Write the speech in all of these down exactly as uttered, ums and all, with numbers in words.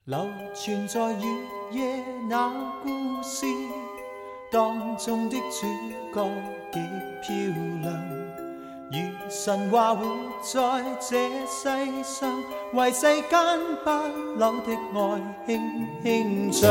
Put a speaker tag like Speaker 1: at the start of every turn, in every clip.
Speaker 1: 流傳在月夜那故事當中的主角極漂亮，如神話活在這世上，為世間不朽的愛輕輕唱。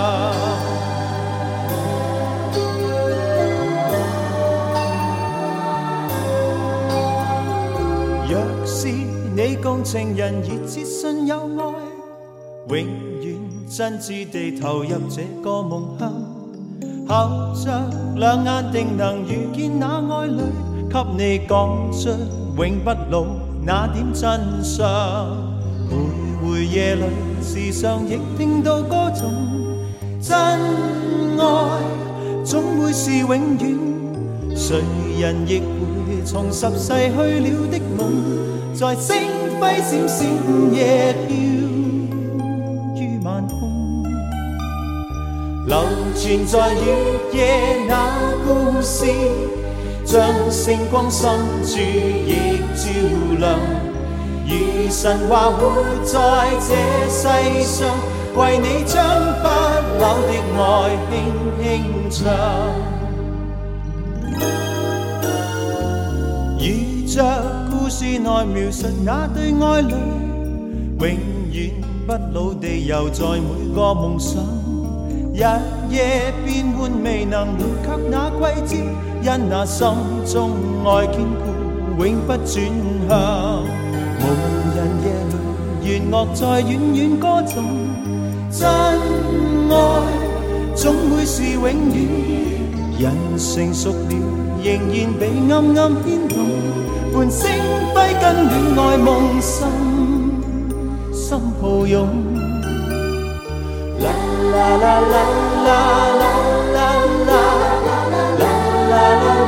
Speaker 1: 若是你共情人熱切信有愛，永遠真摯地投入這個夢鄉，合着兩眼定能遇見那愛侶，給你講出永不老那點真相。徘徊夜裏，時常亦聽到歌頌，真愛總會是永遠，誰人亦會重拾逝去了的夢，在星輝閃閃夜飄晚空，流傳在月夜那故事，將星光深處亦照亮，如神話活在這世上，為你將不朽的愛輕輕唱。如着故事內描述那對愛侶，永遠不老地遊在每個夢想，日夜變換未能回卻那季節，因那心中愛堅固永不轉向。無人夜裏，弦樂在遠遠歌頌，真愛總會是永遠，人成熟了仍然被暗暗牽動，伴星輝跟戀愛夢心心抱擁，啦啦啦啦啦啦啦啦啦啦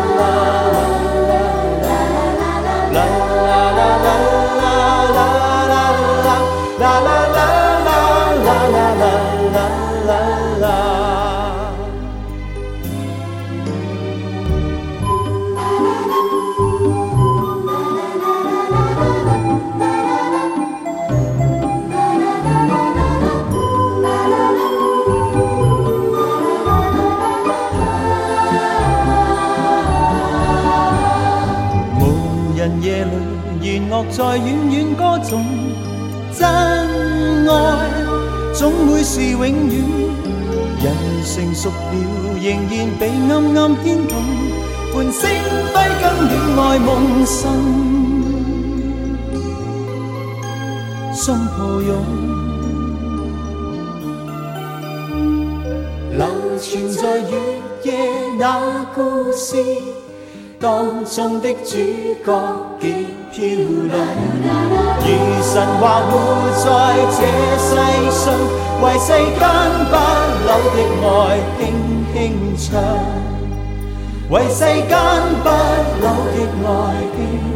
Speaker 1: 夜裏弦樂在遠遠歌頌，真愛總會是永遠，人成熟了仍然被暗暗牽動，伴星輝跟戀愛夢心心抱擁，流傳在月夜那故事當中的主角極漂亮，如神話活在這世上，為世間不朽的愛輕輕唱，為世間不朽的愛輕